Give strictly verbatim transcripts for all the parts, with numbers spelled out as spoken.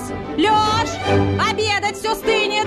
Лёш, обедать все стынет.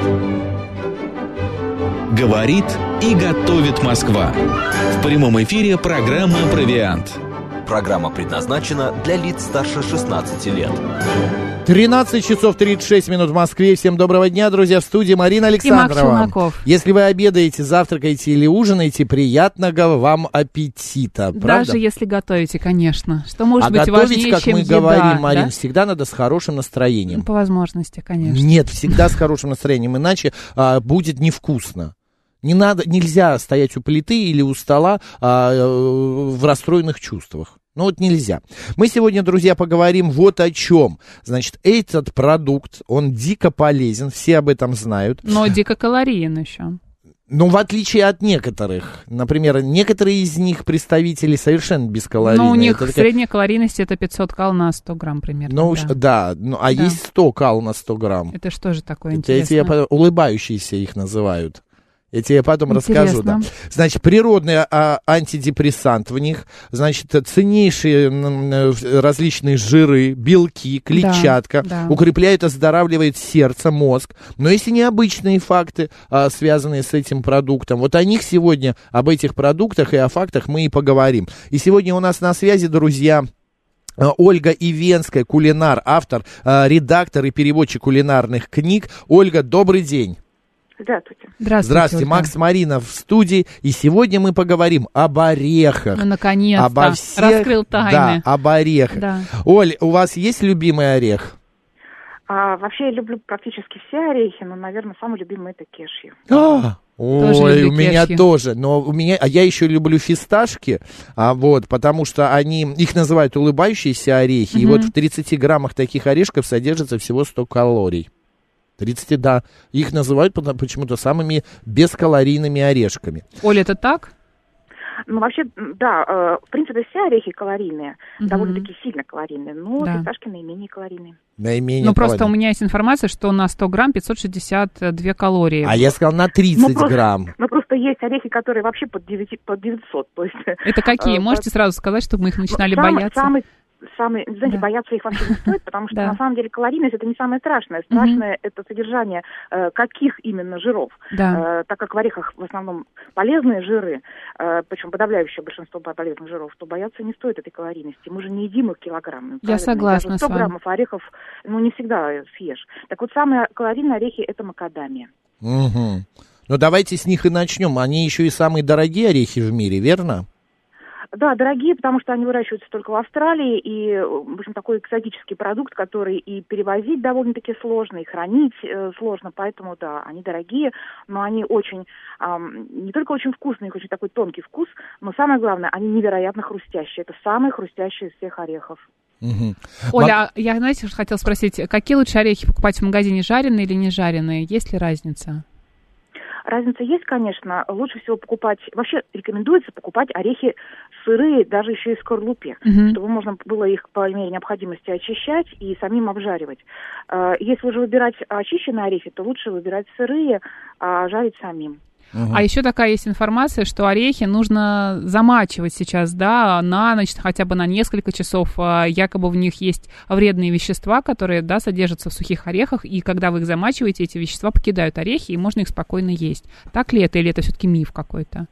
Говорит и готовит Москва. В прямом эфире программа «Провиант». Программа предназначена для лиц старше шестнадцати лет. тринадцать часов тридцать шесть минут в Москве. Всем доброго дня, друзья, в студии Марина Александрова. И Макс Челноков. Если вы обедаете, завтракаете или ужинаете, приятного вам аппетита. Правда? Даже если готовите, конечно. Что может а быть готовить, важнее, как чем мы еда, говорим, Марин, да? всегда надо с хорошим настроением. Ну, по возможности, конечно. Нет, всегда с хорошим настроением, иначе а, будет невкусно. Не надо, нельзя стоять у плиты или у стола а, в расстроенных чувствах. Ну вот нельзя. Мы сегодня, друзья, поговорим вот о чем. Значит, этот продукт, он дико полезен, все об этом знают. Но дико калорийен еще. Ну, в отличие от некоторых. Например, некоторые из них представители совершенно бескалорийные. Ну, у них это средняя такая... калорийность это пятьсот кал на сто грамм примерно. Ну, да, да ну, а да. есть сто кал на сто грамм. Это что же такое это интересно? Эти улыбающиеся их называют. Я тебе потом Интересно. расскажу, да. Значит, природный а, антидепрессант в них, значит, ценнейшие м, различные жиры, белки, клетчатка, да, да. укрепляют, оздоравливают сердце, мозг. Но есть и необычные факты, а, связанные с этим продуктом. Вот о них сегодня, об этих продуктах и о фактах мы и поговорим. И сегодня у нас на связи, друзья, Ольга Ивенская, кулинар, автор, а, редактор и переводчик кулинарных книг. Ольга, добрый день. Здравствуйте. Здравствуйте, Здравствуйте, Ольга. Макс Марина в студии, и сегодня мы поговорим об орехах. Ну, наконец-то, обо всех, раскрыл тайны. Да, об орехах. Да. Оль, у вас есть любимый орех? А, вообще я люблю практически все орехи, но, наверное, самый любимый это кешью. А, Тоже ой, люблю у меня кешью. тоже, но у меня, а я еще люблю фисташки, а вот, потому что они, их называют улыбающиеся орехи, и Мгм. вот в тридцати граммах таких орешков содержится всего сто калорий. тридцать, да. Их называют почему-то самыми бескалорийными орешками. Оля, это так? Ну, вообще, да, э, в принципе, все орехи калорийные, Мгм. довольно-таки сильно калорийные, но Да. фисташки наименее калорийные. Наименее Ну, просто у калорий. меня есть информация, что на сто грамм пятьсот шестьдесят две калории. А я сказал на тридцать Ну, просто- грамм. Ну, просто есть орехи, которые вообще под, девять, под девятьсот. То есть, Это какие? э, Можете под- сразу сказать, чтобы мы их начинали Ну, самый- бояться? Самый, самый, знаете, Да. бояться их вообще не стоит, потому что Да. на самом деле калорийность это не самое страшное. Страшное это содержание э, каких именно жиров. Да. Э, так как в орехах в основном полезные жиры, э, причем подавляющее большинство полезных жиров, то бояться не стоит этой калорийности. Мы же не едим их килограммами. Я правильно? согласна Даже с сто вами. граммов орехов, ну, не всегда съешь. Так вот, самые калорийные орехи это макадамия. Угу. Ну, давайте с них и начнем. Они еще и самые дорогие орехи в мире, верно? Да, дорогие, потому что они выращиваются только в Австралии, и, в общем, такой экзотический продукт, который и перевозить довольно-таки сложно, и хранить э, сложно, поэтому, да, они дорогие, но они очень, эм, не только очень вкусные, у них очень такой тонкий вкус, но самое главное, они невероятно хрустящие. Это самые хрустящие из всех орехов. Угу. Оля, я, знаете, что хотела спросить, какие лучше орехи покупать в магазине, жареные или не жареные? Есть ли разница? Разница есть, конечно. Лучше всего покупать, вообще рекомендуется покупать орехи сырые, даже еще и в скорлупе, Мгм. чтобы можно было их по мере необходимости очищать и самим обжаривать. Э, Если уже выбирать очищенные орехи, то лучше выбирать сырые, а жарить самим. Угу. А еще такая есть информация, что орехи нужно замачивать сейчас, да, на ночь, хотя бы на несколько часов. А, якобы в них есть вредные вещества, которые, да, содержатся в сухих орехах, и когда вы их замачиваете, эти вещества покидают орехи, и можно их спокойно есть. Так ли это, или это все-таки миф какой-то?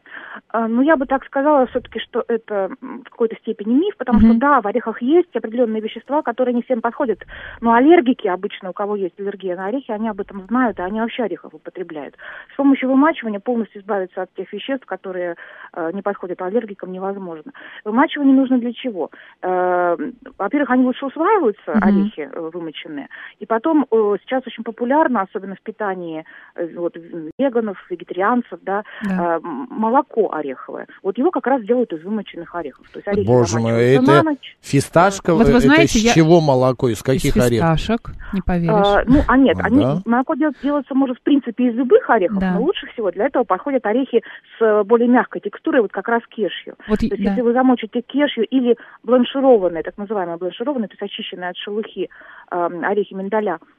А, Ну, я бы так сказала все-таки, что это м, в какой-то степени миф, потому Мгм. что, да, в орехах есть определенные вещества, которые не всем подходят. Но аллергики обычно, у кого есть аллергия на орехи, они об этом знают, и они вообще орехов употребляют. С помощью вымачивания полностью избавиться от тех веществ, которые э, не подходят аллергикам, невозможно. Вымачивание нужно для чего? Э, во-первых, они лучше усваиваются, Мгм. орехи э, вымоченные. И потом э, сейчас очень популярно, особенно в питании э, вот, веганов, вегетарианцев, да, Да. э, м- молоко ореховое. Вот его как раз делают из вымоченных орехов. То есть орехи Боже мой, замачиваются это на ночь. фисташка, Вот вы это знаете, из я- чего молоко, из Из каких орехов? фисташек, не поверишь. А, ну, а нет, А, они, да? молоко делать, делаться может, в принципе, из любых орехов, Да. но лучше всего для этого подходят орехи с э, более мягкой текстурой, вот как раз кешью. Вот, То и- есть, да. если вы замочите кешью или бланшированные, так называемые бланшированные, то есть очищенные от шелухи э, орехи миндаля,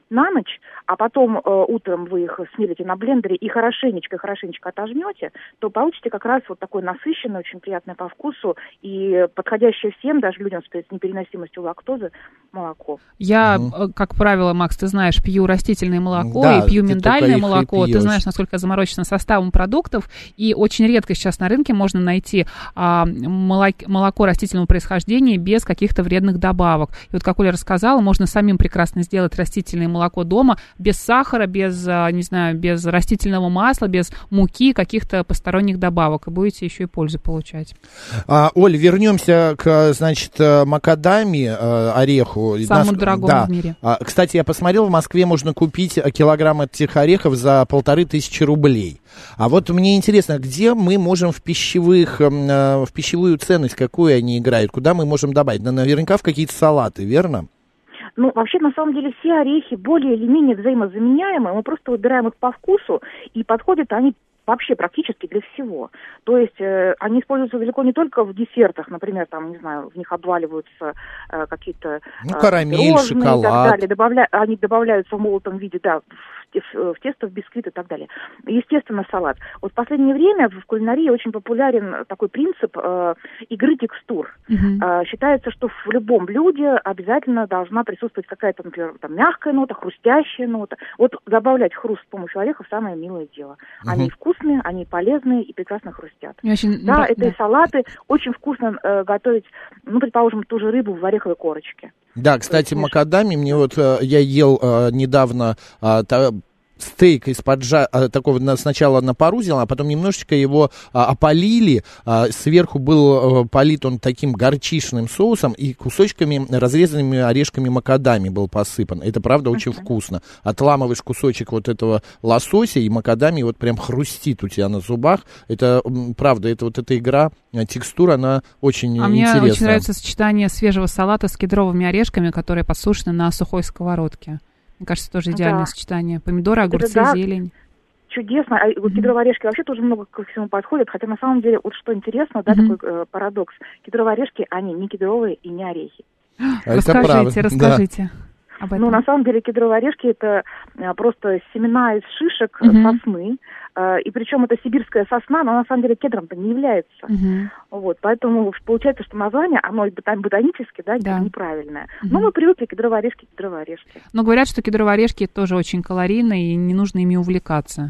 на ночь, а потом э, утром вы их смелите на блендере и хорошенечко-хорошенечко отожмете, то получите как раз вот такое насыщенное, очень приятное по вкусу и подходящее всем, даже людям с непереносимостью лактозы, молоко. Я, Угу. как правило, Макс, ты знаешь, пью растительное молоко Да, и пью ты миндальное только их и молоко. Ты пьёшь. знаешь, насколько я заморочена составом продуктов, и очень редко сейчас на рынке можно найти а, молок- молоко растительного происхождения без каких-то вредных добавок. И вот, как Оля рассказала, можно самим прекрасно сделать растительное молоко дома, без сахара, без, а, не знаю, без растительного масла, без муки, каких-то посторонних добавок. И будете еще и пользу получать. А, Оль, вернемся к, значит, макадами, э, ореху. Самому Нас- дорогому да. в мире. А, кстати, я посмотрел, в Москве можно купить килограмм этих орехов за полторы тысячи рублей. А вот мне интересно, где мы можем в пищевых, э, в пищевую ценность, какую они играют, куда мы можем добавить? Ну, наверняка в какие-то салаты, верно? Ну, вообще, на самом деле, все орехи более или менее взаимозаменяемые. Мы просто выбираем их по вкусу, и подходят они вообще практически для всего. То есть э, они используются далеко не только в десертах, например, там, не знаю, в них обваливаются э, какие-то Ну, э, карамель, пирожные и так шоколад. далее. Добавля... Они добавляются в молотом виде, да, в, те- в тесто, в бисквит и так далее. Естественно, салат. Вот в последнее время в кулинарии очень популярен такой принцип э, игры текстур. Мгм. Э, считается, что в любом блюде обязательно должна присутствовать какая-то, например, там, мягкая нота, хрустящая нота. Вот добавлять хруст с помощью орехов самое милое дело. Они Мгм. вкусные, они полезные и прекрасно хрустят. Мне очень Да, нрав- это и салаты. Очень вкусно э, готовить, ну, предположим, ту же рыбу в ореховой корочке. Да, кстати, есть, макадами, мне вот, э, я ел э, недавно э, та- стейк из-под жа... а, такого на- сначала на пару сделал, а потом немножечко его а, опалили, а, сверху был а, полит он таким горчичным соусом и кусочками, разрезанными орешками макадами был посыпан. Это, правда, очень Мгм. вкусно. Отламываешь кусочек вот этого лосося, и макадами вот прям хрустит у тебя на зубах. Это, м, правда, это вот эта игра, э, текстура, она очень А мне интересная. очень нравится сочетание свежего салата с кедровыми орешками, которые подсушены на сухой сковородке. Мне кажется, тоже идеальное Да. сочетание. Помидоры, огурцы, да. зелень. Чудесно. А вот Мгм. кедровые орешки вообще тоже много ко всему подходят. Хотя на самом деле, вот что интересно, да, Мгм. такой э, парадокс. Кедровые орешки, они не кедровые и не орехи. Это Расскажите, правда, да. расскажите об этом. Ну, на самом деле, кедровые орешки это э, просто семена из шишек э, Мгм. сосны. Э, и причем это сибирская сосна, но на самом деле кедром-то не является. Мгм. Вот, поэтому получается, что название, оно и бота- ботанически, да, Да. неправильное. Мгм. Но мы привыкли кедровые орешки, кедровые орешки. Но говорят, что кедровые орешки тоже очень калорийные, и не нужно ими увлекаться.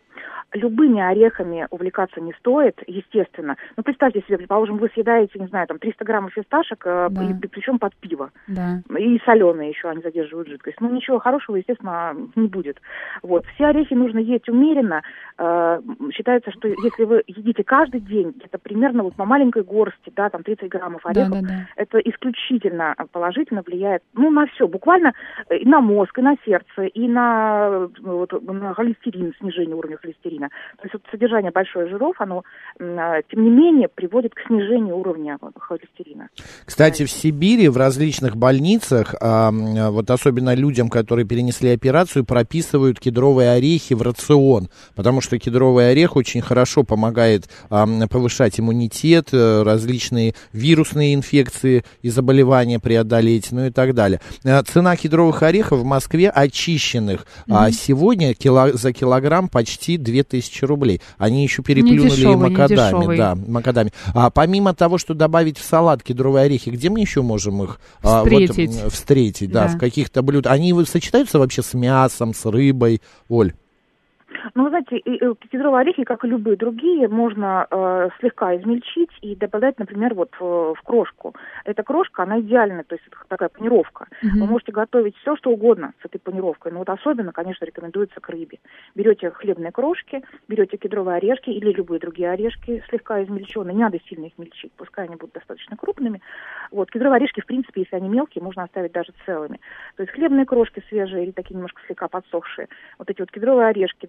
Любыми орехами увлекаться не стоит, естественно. Ну, представьте себе, предположим, вы съедаете, не знаю, там, триста граммов фисташек, э, Да. и, причем под пиво. Да. И соленые еще, они задерживают жидкость. Ну, ничего хорошего, естественно, не будет. Вот. Все орехи нужно есть умеренно. Э, считается, что если вы едите каждый день, где-то примерно вот по маленькой горсти, да, там тридцать граммов Да, орехов, да, да. это исключительно положительно влияет, ну, на все, буквально и на мозг, и на сердце, и на, вот, на холестерин, снижение уровня холестерина. То есть вот содержание большой жиров, оно, м, а, тем не менее, приводит к снижению уровня вот, холестерина. Кстати, в Сибири, в различных больницах, а, м, вот особенно людям, которые перенесли операцию, прописывают кедровые орехи в рацион, потому что кедровый орех очень хорошо помогает а, м, повышать иммунитет, э, различные вирусные инфекции и заболевания преодолеть, ну и так далее. А, цена кедровых орехов в Москве очищенных а, сегодня кило, за килограмм почти две тысячи рублей. Они еще переплюнули и дешевые, не макадами. дешевые. Да, макадами. А помимо того, что добавить в салат кедровые орехи, где мы еще можем их а, вот, Встретить. м, встретить, да, Да. в каких-то блюдах? Они вот сочетаются вообще с мясом, с рыбой, Оль? Ну, вы знаете, и, и кедровые орехи, как и любые другие, можно э, слегка измельчить и добавлять, например, вот э, в крошку. Эта крошка, она идеальная, то есть это такая панировка. Мгм. Вы можете готовить все, что угодно с этой панировкой, но вот особенно, конечно, рекомендуется к рыбе. Берете хлебные крошки, берете кедровые орешки или любые другие орешки, слегка измельченные, не надо сильно их мельчить, пускай они будут достаточно крупными. Вот, кедровые орешки, в принципе, если они мелкие, можно оставить даже целыми. То есть хлебные крошки свежие или такие немножко слегка подсохшие. Вот эти вот кедровые орешки добавляют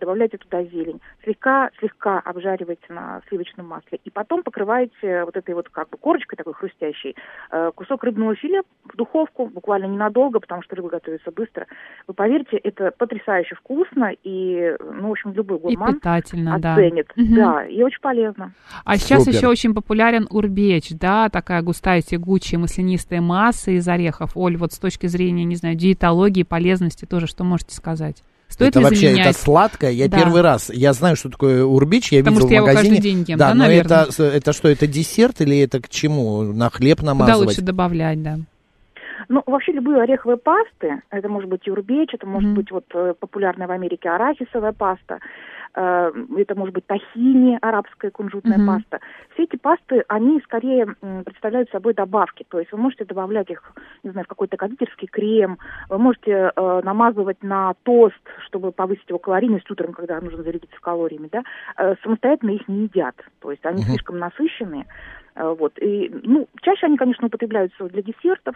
добавляете туда зелень, слегка, слегка обжариваете на сливочном масле, и потом покрываете вот этой вот как бы корочкой такой хрустящей э, кусок рыбного филе в духовку, буквально ненадолго, потому что рыба готовится быстро. Вы поверьте, это потрясающе вкусно, и, ну, в общем, любой гурман и питательно, оценит. Да. Да, и очень полезно. А сейчас Супер. еще очень популярен урбеч, да, такая густая, тягучая, маслянистая масса из орехов. Оль, вот с точки зрения, не знаю, диетологии, полезности тоже, что можете сказать? Стоит это ли вообще, заменять? это сладкое. Я Да. первый раз, я знаю, что такое урбич, я Потому видел что я в его магазине. каждый день ем, да, да, но наверное? это, это что, это десерт или это к чему? На хлеб Куда намазывать? лучше добавлять, да? Ну, вообще любые ореховые пасты, это может быть и урбеч, это может Мгм. быть вот э, популярная в Америке арахисовая паста, э, это может быть тахини, арабская кунжутная Мгм. паста. Все эти пасты, они скорее м, представляют собой добавки, то есть вы можете добавлять их, не знаю, в какой-то кондитерский крем, вы можете э, намазывать на тост, чтобы повысить его калорийность утром, когда нужно зарядиться калориями, да, Э, самостоятельно их не едят, то есть они Мгм. слишком насыщенные. Э, Вот. И, ну, чаще они, конечно, употребляются для десертов.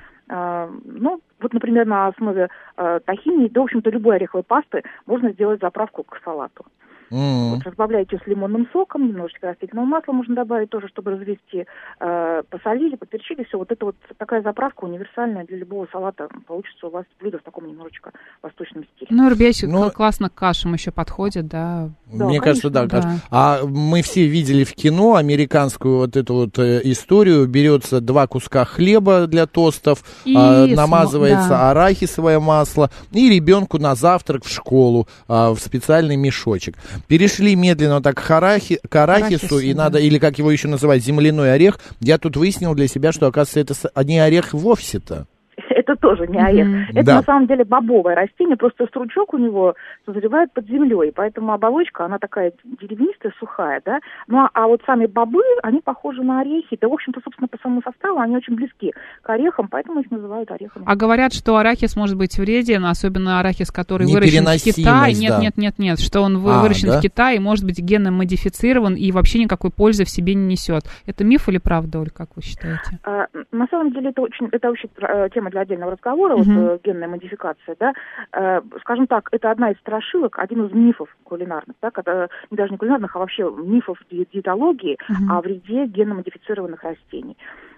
Э, Ну, вот, например, на основе э, тахини, да, в общем-то, любой ореховой пасты можно сделать заправку к салату. М. Вот, разбавляете с лимонным соком, немножечко растительного масла можно добавить тоже, чтобы развести. Э, посолили, поперчили, все. Вот это вот такая заправка универсальная для любого салата. Получится у вас блюдо в таком немножечко восточном стиле. Ну, урбеч Ну- классно к кашам еще подходит, да. Да, Мне кажется, да, конечно, кажется. А мы все видели в кино американскую вот эту вот э, историю. Берется два куска хлеба для тостов, И а, смо- намазывается да. арахисовое масло, и ребенку на завтрак в школу а, в специальный мешочек. Перешли медленно так к, арахи, к арахису, Арахису, и да. надо, или как его еще называть, земляной орех. Я тут выяснил для себя, что, оказывается, это с- не орех вовсе-то. Это тоже не орех. Мгм. Это Да. на самом деле бобовое растение, просто стручок у него созревает под землей, поэтому оболочка, она такая деревнистая, сухая, да. Ну, а, а вот сами бобы, они похожи на орехи. Да, в общем-то, собственно, по самому составу они очень близки к орехам, поэтому их называют орехами. А говорят, что арахис может быть вреден, особенно арахис, который выращен в Китае. Непереносимость, Нет, да. нет, нет, нет, что он вы- А, выращен да? в Китае, может быть генно модифицирован и вообще никакой пользы в себе не несет. Это миф или правда, Оль, как вы считаете? А, на самом деле это очень, это вообще э, тема для отдельного разговора, вот Мгм. э, генная модификация, да. Э, скажем так, это одна из страшилок, один из мифов кулинарных, да, когда, не даже не кулинарных, а вообще мифов ди- диетологии Мгм. о вреде генно-модифицированных растений.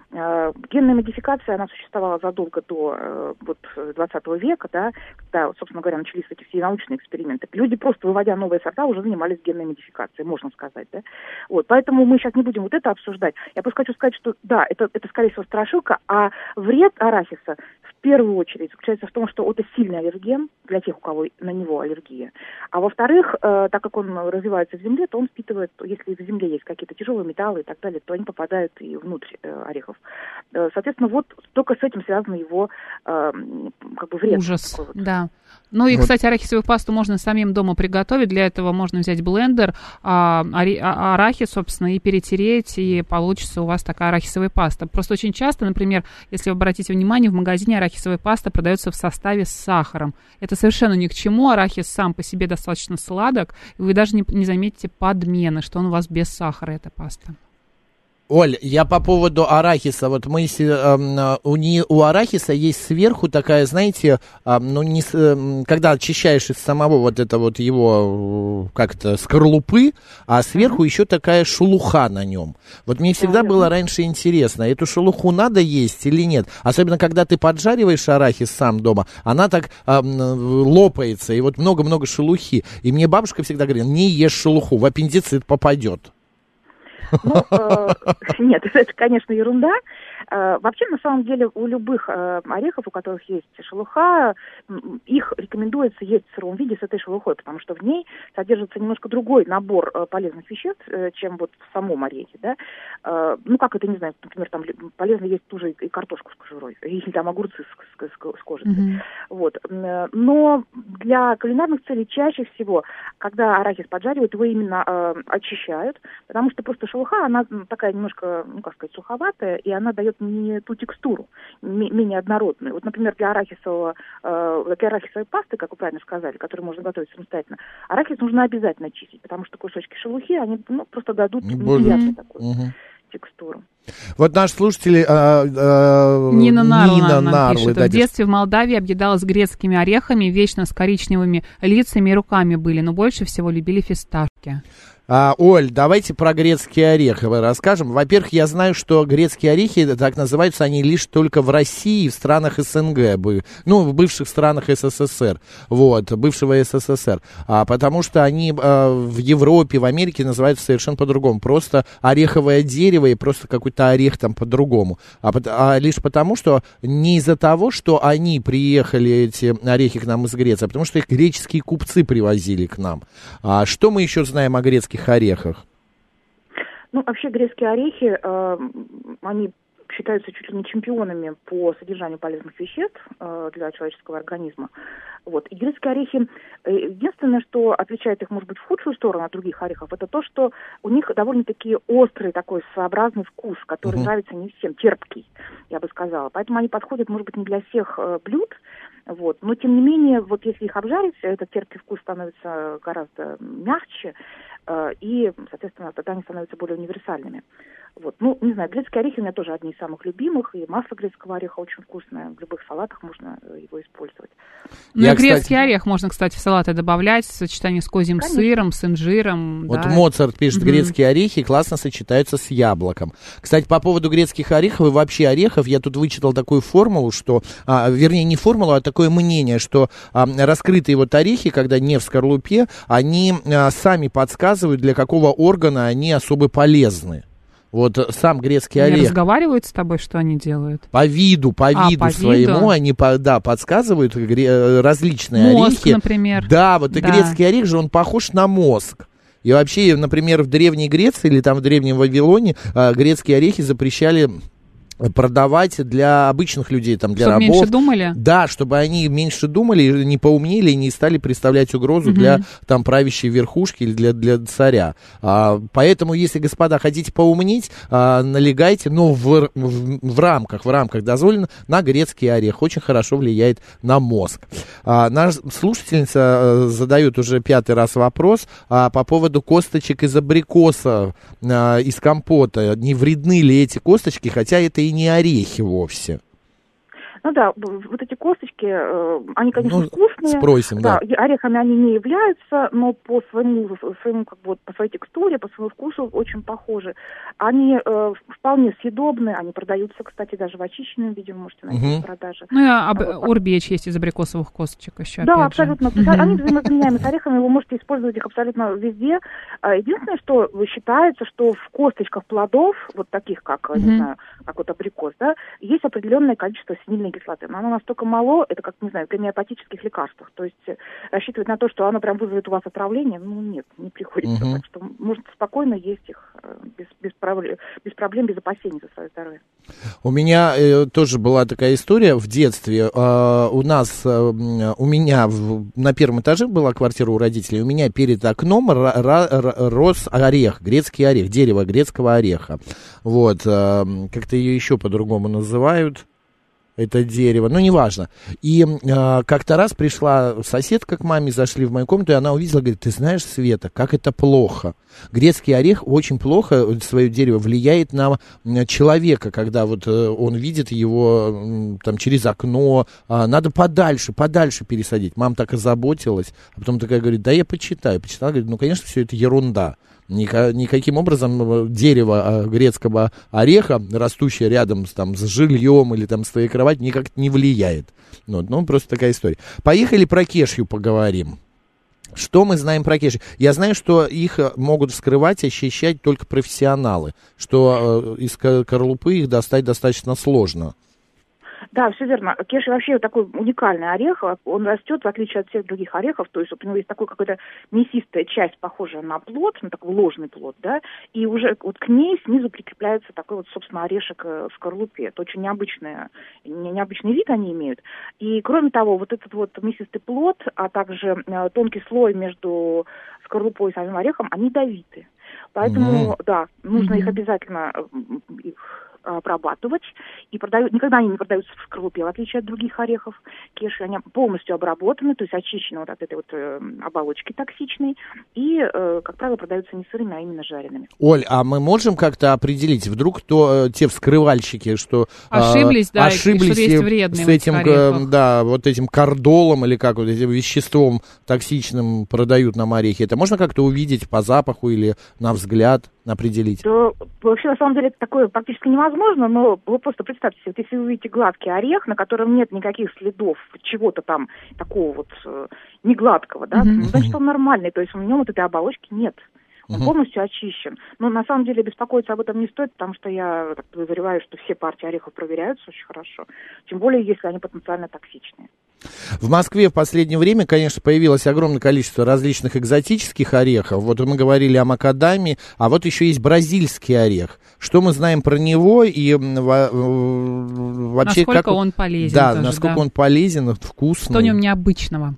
Э, Генная модификация, она существовала задолго до э, вот, двадцатого века, да, когда, собственно говоря, начались эти все научные эксперименты. Люди просто, выводя новые сорта, уже занимались генной модификацией, можно сказать, да. Вот, поэтому мы сейчас не будем вот это обсуждать. Я просто хочу сказать, что да, это, это скорее всего страшилка, а вред арахиса в первую очередь заключается в том, что это сильный аллерген для тех, у кого на него аллергия. А во-вторых, э, так как он развивается в земле, то он впитывает, если в земле есть какие-то тяжелые металлы и так далее, то они попадают и внутрь э, орехов. Э, соответственно, вот только с этим связан его э, как бы вред. Ужас, такой вот. да. Ну и, Вот. кстати, арахисовую пасту можно самим дома приготовить. Для этого можно взять блендер, а, ари- а- арахис, собственно, и перетереть, и получится у вас такая арахисовая паста. Просто очень часто, например, если вы обратите внимание, в магазине арахисовая паста продается в составе с сахаром. Это совершенно ни к чему. Арахис сам по себе достаточно сладок, и вы даже не, не заметите подмены, что он у вас без сахара, эта паста. Оль, я по поводу арахиса. Вот мы си- эм, э, у, не, у арахиса есть сверху такая, знаете, эм, ну не с- эм, когда очищаешь из самого вот это вот его э, как-то скорлупы, а сверху еще такая шелуха на нем. Вот мне всегда Да, было да. раньше интересно, эту шелуху надо есть или нет? Особенно когда ты поджариваешь арахис сам дома, она так эм, э, лопается, и вот много-много шелухи. И мне бабушка всегда говорила: не ешь шелуху, в аппендицит попадет. Ну, э, нет, это, конечно, ерунда. Э, вообще, на самом деле, у любых э, орехов, у которых есть шелуха, м, их рекомендуется есть в сыром виде с этой шелухой, потому что в ней содержится немножко другой набор э, полезных веществ, э, чем вот в самом орехе, да. Э, ну, как это, не знаю, например, там ли- полезно есть ту же и картошку с кожурой, или там огурцы с, с, с, с кожицей. Мгм. Вот. М, Но для кулинарных целей чаще всего, когда арахис поджаривают, его именно э, очищают, потому что просто шелуха, она м, такая немножко, ну, как сказать, суховатая, и она дает не ту текстуру, ме- менее однородную. Вот, например, для арахисового, э, для арахисовой пасты, как вы правильно сказали, которую можно готовить самостоятельно, арахис нужно обязательно чистить, потому что кусочки шелухи, они, ну, просто дадут Не больно. неприятную такую Мгм. текстуру. Вот наш слушатель а, а, Нина Нарлы, Нина нам Нарлы, пишет. да, В детстве в Молдавии объедалась грецкими орехами, вечно с коричневыми лицами и руками были, но больше всего любили фисташки. А, Оль, давайте про грецкие орехи расскажем. Во-первых, я знаю, что грецкие орехи, так называются они лишь только в России и в странах СНГ, ну, в бывших странах СССР, вот, бывшего СССР, а, потому что они а, в Европе, в Америке называются совершенно по-другому, просто ореховое дерево и просто какой-то орех там по-другому, а, а лишь потому, что не из-за того, что они приехали, эти орехи к нам из Греции, а потому что их греческие купцы привозили к нам. А что мы еще знаем о грецких орехах? Ну, вообще грецкие орехи, э, они считаются чуть ли не чемпионами по содержанию полезных веществ э, для человеческого организма. Вот. И грецкие орехи, э, единственное, что отличает их, может быть, в худшую сторону от других орехов, это то, что у них довольно-таки острый такой своеобразный вкус, который uh-huh. нравится не всем, терпкий, я бы сказала. Поэтому они подходят, может быть, не для всех э, блюд, вот. Но, тем не менее, вот если их обжарить, этот терпкий вкус становится гораздо мягче, э, и, соответственно, тогда они становятся более универсальными. Вот. Ну, не знаю, грецкие орехи у меня тоже одни из самых любимых, и масло грецкого ореха очень вкусное, в любых салатах можно его использовать. Ну, Я, и грецкий кстати... орех можно, кстати, в салаты добавлять в сочетании с козьим Конечно. сыром, с инжиром. Вот да. Моцарт пишет, mm-hmm. грецкие орехи классно сочетаются с яблоком. Кстати, по поводу грецких орехов и вообще орехов, я тут вычитал такую формулу, что, а, вернее, не формулу, а такое мнение, что а, раскрытые вот орехи, когда не в скорлупе, они а, сами подсказывают, для какого органа они особо полезны. Вот сам грецкий они орех. разговаривают с тобой, что они делают? По виду, по а, виду по своему виду? они, по, да, подсказывают гре- различные мозг, орехи. например. Да, вот и да. грецкий орех же, он похож на мозг. И вообще, например, в Древней Греции или там в Древнем Вавилоне а, грецкие орехи запрещали продавать для обычных людей, там, для чтобы рабов. меньше думали? Да, чтобы они меньше думали, не поумнели и не стали представлять угрозу угу. для там правящей верхушки или для, для царя. А, поэтому, если, господа, хотите поумнеть, а, налегайте, но в, в, в рамках, в рамках дозволено, на грецкий орех. Очень хорошо влияет на мозг. А, наша слушательница а, задает уже пятый раз вопрос а, по поводу косточек из абрикоса, а, из компота. Не вредны ли эти косточки, хотя это и не орехи вовсе. Ну да, вот эти косточки, они, конечно, ну, вкусные. Спросим, да. да. Орехами они не являются, но по своему, своему как бы, по своей текстуре, по своему вкусу очень похожи. Они э, вполне съедобны, они продаются, кстати, даже в очищенном виде, вы можете найти uh-huh. в продаже. Ну и об, вот. Урбеч есть из абрикосовых косточек еще. Да, абсолютно. Uh-huh. Они взаимозаменяемы с орехами, вы можете использовать их абсолютно везде. Единственное, что считается, что в косточках плодов, вот таких, как, uh-huh. не знаю, как вот абрикос, да, есть определенное количество синильной кислоты. Но оно настолько мало, это как, не знаю, в гомеопатических лекарствах. То есть рассчитывать на то, что оно прям вызовет у вас отравление, ну нет, не приходится. Uh-huh. Так что можно спокойно есть их без, без, проблем, без проблем, без опасений за свое здоровье. У меня э, тоже была такая история в детстве. Э, у нас, э, у меня в, на первом этаже была квартира у родителей. У меня перед окном ра- ра- рос орех, грецкий орех, дерево грецкого ореха. Вот, э, как-то ее еще по-другому называют. Это дерево, ну, неважно. И э, как-то раз пришла соседка к маме, зашли в мою комнату, и она увидела, говорит, ты знаешь, Света, как это плохо. Грецкий орех очень плохо, свое дерево, влияет на человека, когда вот э, он видит его э, там через окно. Э, надо подальше, подальше пересадить. Мама так озаботилась, а потом такая говорит, да я почитаю. Почитала, говорит, ну, конечно, все это ерунда. Никаким образом дерево грецкого ореха, растущее рядом с, там, с жильем или там, с твоей кроватью, никак не влияет. Вот, ну, просто такая история. Поехали про кешью поговорим. Что мы знаем про кешью? Я знаю, что их могут вскрывать, очищать только профессионалы, что из скорлупы их достать достаточно сложно. Да, все верно. Кешью вообще такой уникальный орех. Он растет, в отличие от всех других орехов. То есть вот у него есть такой какая-то мясистая часть, похожая на плод, на такой ложный плод, да, и уже вот к ней снизу прикрепляется такой вот, собственно, орешек в скорлупе. Это очень необычный, необычный вид они имеют. И, кроме того, вот этот вот мясистый плод, а также тонкий слой между скорлупой и самим орехом, они ядовиты. Поэтому, mm-hmm. да, нужно mm-hmm. их обязательно их обрабатывать, и продают, никогда они не продаются в скорлупе, в отличие от других орехов кешью. Они полностью обработаны, то есть очищены вот от этой вот э, оболочки токсичной, и, э, как правило, продаются не сырыми, а именно жареными. Оль, а мы можем как-то определить, вдруг то, э, те вскрывальщики, что э, ошиблись, да, ошиблись и, что есть с этим, э, да, вот этим кордолом или как вот этим веществом токсичным продают нам орехи, это можно как-то увидеть по запаху или на взгляд определить? Да, вообще, на самом деле, это такое практически невозможно, но вы просто представьте себе, вот если вы увидите гладкий орех, на котором нет никаких следов чего-то там такого вот э, негладкого, да, mm-hmm. значит, он нормальный, то есть в нем вот этой оболочки нет. Он uh-huh. полностью очищен. Но на самом деле беспокоиться об этом не стоит, потому что я так подозреваю, что все партии орехов проверяются очень хорошо. Тем более, если они потенциально токсичные. В Москве в последнее время, конечно, появилось огромное количество различных экзотических орехов. Вот мы говорили о макадамии, а вот еще есть бразильский орех. Что мы знаем про него и вообще насколько как он полезен? Да, тоже, насколько да. он полезен, вкусный. Что в нем необычного?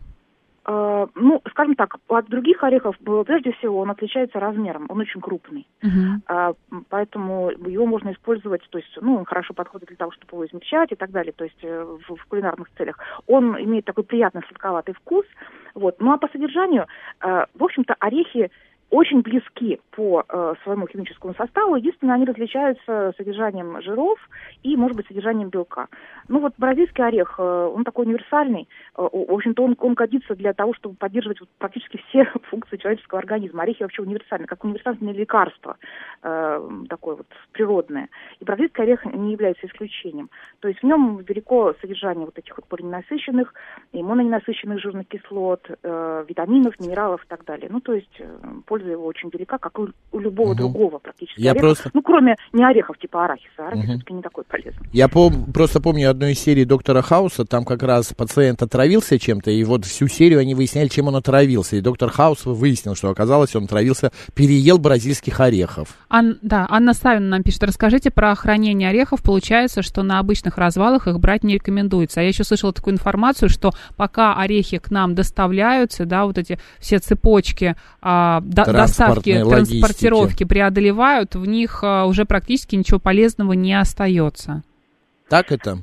Uh, ну, скажем так, от других орехов, прежде всего, он отличается размером, он очень крупный, uh-huh. uh, поэтому его можно использовать, то есть, ну, он хорошо подходит для того, чтобы его измельчать и так далее, то есть в, в кулинарных целях. Он имеет такой приятный сладковатый вкус, вот. Ну, а по содержанию, uh, в общем-то, орехи очень близки по э, своему химическому составу. Единственное, они различаются содержанием жиров и, может быть, содержанием белка. Ну вот бразильский орех, э, он такой универсальный. Э, в общем-то, он, он годится для того, чтобы поддерживать вот, практически все функции человеческого организма. Орехи вообще универсальны, как универсальное лекарство, э, такое вот природное. И бразильский орех не является исключением. То есть в нем велико содержание вот этих вот полиненасыщенных и мононенасыщенных жирных кислот, э, витаминов, минералов и так далее. Ну, то есть э, польза его очень велика, как у, у любого угу. другого практически Я ореха. просто... Ну, кроме не орехов типа арахиса. Арахис угу. все-таки не такой полезный. Я пом- просто помню одну из серий доктора Хауса, там как раз пациент отравился чем-то, и вот всю серию они выясняли, чем он отравился. И доктор Хаус выяснил, что оказалось, он отравился, переел бразильских орехов. Ан- да, Анна Савина нам пишет, расскажите про хранение орехов. Получается, что на обычных развалах их брать не рекомендуется. А я еще слышала такую информацию, что пока орехи к нам доставляются, да, вот эти все цепочки а, до- доставки, транспортировки преодолевают, в них а, уже практически ничего полезного не остается. Так это?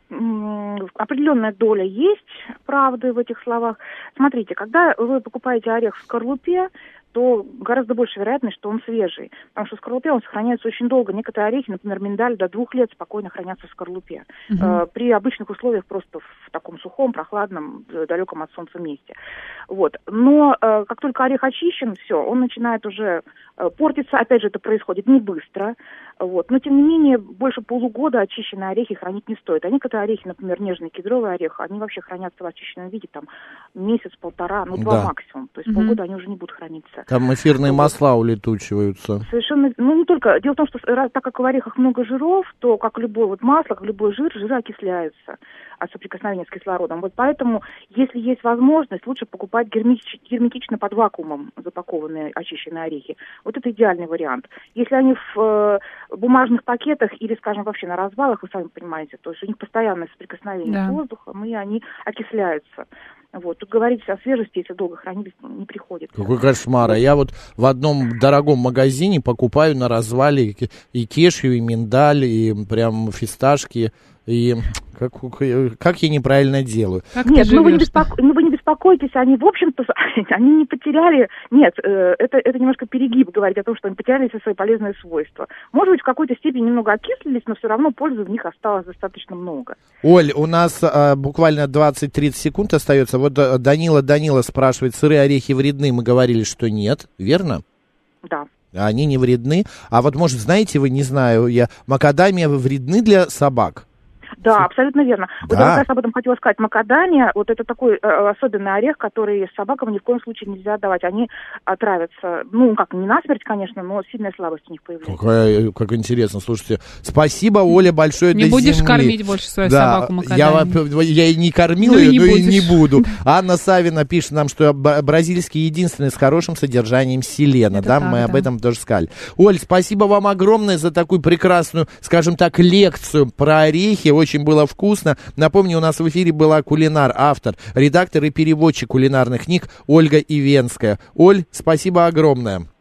Определенная доля есть правды в этих словах. Смотрите, когда вы покупаете орех в скорлупе, то гораздо больше вероятность, что он свежий. Потому что в скорлупе он сохраняется очень долго. Некоторые орехи, например, миндаль, до двух лет спокойно хранятся в скорлупе. Uh-huh. Э, при обычных условиях просто в таком сухом, прохладном, далеком от солнца месте. Вот. Но э, как только орех очищен, все, он начинает уже э, портиться. Опять же, это происходит не быстро. Вот. Но, тем не менее, больше полугода очищенные орехи хранить не стоит. А некоторые орехи, например, нежный кедровый орех, они вообще хранятся в очищенном виде там месяц-полтора, ну, два да. максимум. То есть uh-huh. полгода они уже не будут храниться. Там эфирные вот. масла улетучиваются. Совершенно, ну, не только. Дело в том, что раз, так как в орехах много жиров, то, как любое вот масло, как любой жир, жиры окисляются от соприкосновения с кислородом. Вот поэтому, если есть возможность, лучше покупать герметич, герметично под вакуумом запакованные очищенные орехи. Вот это идеальный вариант. Если они в э, бумажных пакетах или, скажем, вообще на развалах, вы сами понимаете, то есть у них постоянное соприкосновение да. с воздухом, и они окисляются. Вот. Тут говорить о свежести, если долго хранились, не приходит. Какой кошмар. А я вот в одном дорогом магазине покупаю на развале и кешью, и миндаль, и прям фисташки. И как, как я неправильно делаю? Как Нет, ну вы, не беспоко... ну вы не беспокойтесь, они, в общем-то, они не потеряли... Нет, это, это немножко перегиб говорить о том, что они потеряли все свои полезные свойства. Может быть, в какой-то степени немного окислились, но все равно пользы в них осталось достаточно много. Оль, у нас а, буквально двадцать-тридцать секунд остается. Вот Данила Данила спрашивает, сырые орехи вредны? Мы говорили, что нет, верно? Да. Они не вредны. А вот, может, знаете вы, не знаю, я макадамия вредны для собак? Да, абсолютно верно. Да. Вот я как раз об этом хотела сказать. Макадамия, вот это такой э, особенный орех, который собакам ни в коем случае нельзя давать. Они отравятся, ну, как, не насмерть, конечно, но сильная слабость у них появляется. Какая, как интересно, слушайте. Спасибо, Оля, большое не до будешь земли. кормить больше свою да, собаку макадамией. Я, я и не кормила ну, ее, и но будешь. и не буду. Анна Савина пишет нам, что бразильский единственный с хорошим содержанием селена. Да, так, мы да. об этом тоже сказали. Оль, спасибо вам огромное за такую прекрасную, скажем так, лекцию про орехи. Очень было вкусно. Напомню, у нас в эфире была кулинар, автор, редактор и переводчик кулинарных книг Ольга Ивенская. Оль, спасибо огромное.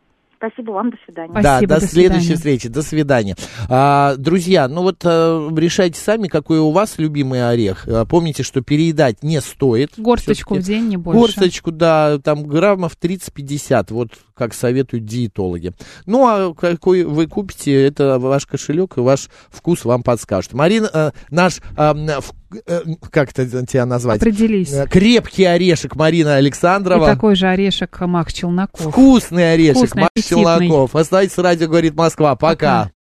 Спасибо вам, до свидания. Да, Спасибо, до, до следующей свидания. встречи, до свидания. А, друзья, ну вот а, решайте сами, какой у вас любимый орех. А, помните, что переедать не стоит. Горсточку в Всё-таки день, не больше. Горсточку, да, там граммов тридцать-пятьдесят, вот как советуют диетологи. Ну, а какой вы купите, это ваш кошелек и ваш вкус вам подскажет. Марина, э, наш, э, в, э, как это тебя назвать? Определись. Э, Крепкий орешек Марина Александрова. И такой же орешек Макс Челноков. Вкусный орешек Вкусный, Макс аппетитный. Челноков. Оставайтесь, радио говорит Москва. Пока. Пока.